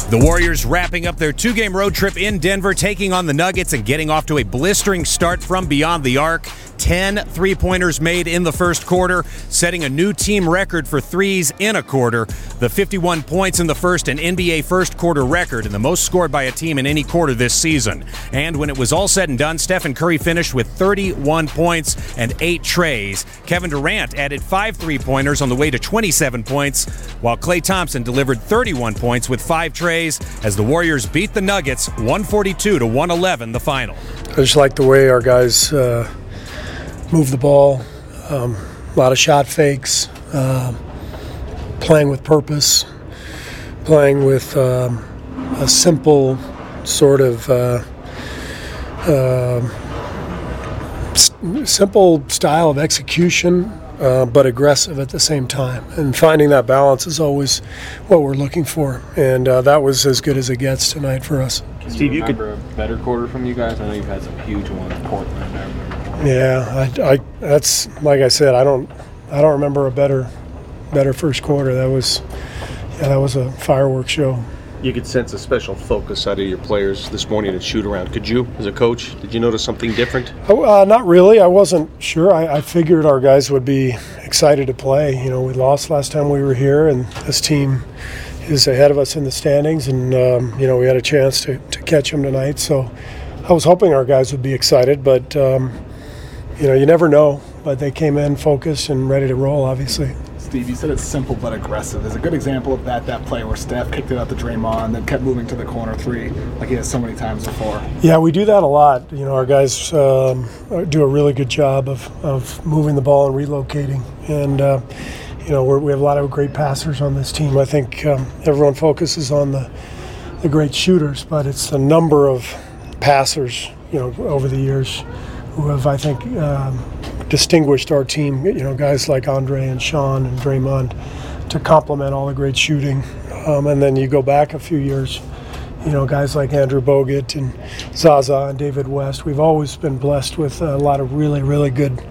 The Warriors wrapping up their two-game road trip in Denver, taking on the Nuggets and getting off to a blistering start from beyond the arc. 10 three-pointers made in the first quarter, setting a new team record for threes in a quarter. The 51 points in the first, an NBA first-quarter record, and the most scored by a team in any quarter this season. And when it was all said and done, Stephen Curry finished with 31 points and 8 trays. Kevin Durant added 5 three-pointers on the way to 27 points, while Klay Thompson delivered 31 points with 5 trays as the Warriors beat the Nuggets 142-111 the final. I just like the way our guys move the ball, a lot of shot fakes, playing with purpose, playing with a simple sort of simple style of execution, but aggressive at the same time. And finding that balance is always what we're looking for. And that was as good as it gets tonight for us. Steve, you remember a better quarter from you guys? I know you've had some huge ones, Portland. I remember. Yeah, that's like I said. I don't remember a better first quarter. That was a fireworks show. You could sense a special focus out of your players this morning at shoot-around. Could you, as a coach, did you notice something different? Not really. I wasn't sure. I figured our guys would be excited to play. You know, we lost last time we were here, and this team is ahead of us in the standings, and you know, we had a chance to catch them tonight. So I was hoping our guys would be excited, but you know, you never know. But they came in focused and ready to roll, obviously. Steve, you said it's simple but aggressive. There's a good example of that play where Steph kicked it out to Draymond, then kept moving to the corner three like he has so many times before. Yeah, we do that a lot. You know, our guys do a really good job of moving the ball and relocating. And, you know, we have a lot of great passers on this team. I think everyone focuses on the great shooters, but it's the number of passers, you know, over the years who have, I think, distinguished our team, you know, guys like Andre and Sean and Draymond to complement all the great shooting. And then you go back a few years, you know, guys like Andrew Bogut and Zaza and David West. We've always been blessed with a lot of really, really good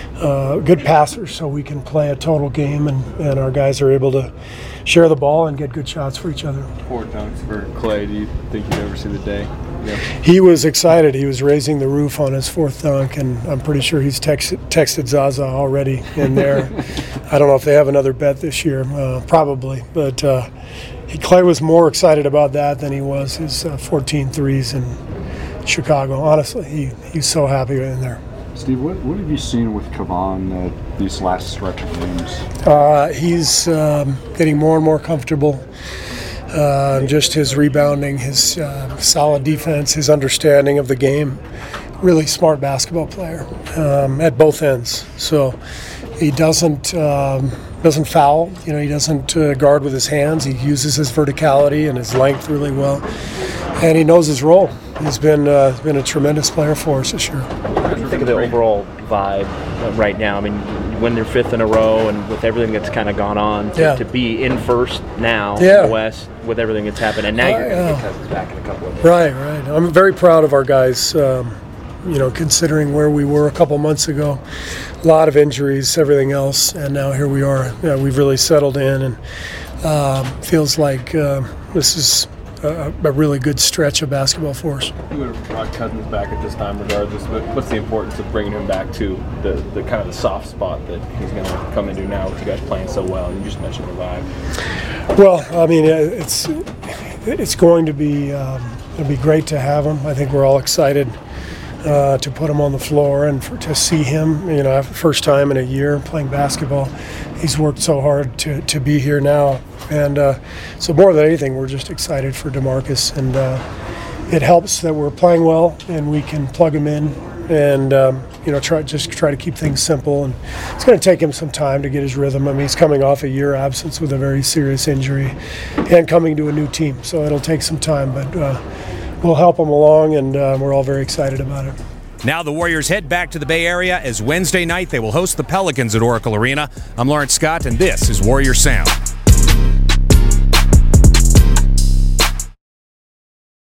passers, so we can play a total game, and our guys are able to share the ball and get good shots for each other. 4 dunks for Klay. Do you think you'd ever see the day? Yeah. He was excited. He was raising the roof on his 4th dunk, and I'm pretty sure he's texted Zaza already in there. I don't know if they have another bet this year, probably. But Klay was more excited about that than he was his 14 threes in Chicago. Honestly, he's so happy in there. Steve, what have you seen with Kevon these last stretch of games? He's getting more and more comfortable. Just his rebounding, his solid defense, his understanding of the game. Really smart basketball player at both ends. So he doesn't foul. You know, he doesn't guard with his hands. He uses his verticality and his length really well, and he knows his role. He's been a tremendous player for us this year. What do you think of the overall vibe right now? I mean, when they're 5th in a row, and with everything that's kind of gone on, to be in first now in the West with everything that's happened, and now you're going to get Cousins back in a couple of days. Right. I'm very proud of our guys. You know, considering where we were a couple months ago, a lot of injuries, everything else, and now here we are. You know, we've really settled in, and feels like this is a really good stretch of basketball for us. You would have brought Cousins back at this time regardless, but what's the importance of bringing him back to the kind of the soft spot that he's going to come into now with you guys playing so well? And you just mentioned the vibe. Well, I mean, it's going to be it'll be great to have him. I think we're all excited to put him on the floor and to see him, you know, first time in a year playing basketball. He's worked so hard to be here now. And so more than anything, we're just excited for DeMarcus. And it helps that we're playing well and we can plug him in and, you know, try to keep things simple. And it's going to take him some time to get his rhythm. I mean, he's coming off a year absence with a very serious injury and coming to a new team. So it'll take some time, but we'll help him along, and we're all very excited about it. Now the Warriors head back to the Bay Area as Wednesday night they will host the Pelicans at Oracle Arena. I'm Lawrence Scott, and this is Warrior Sound.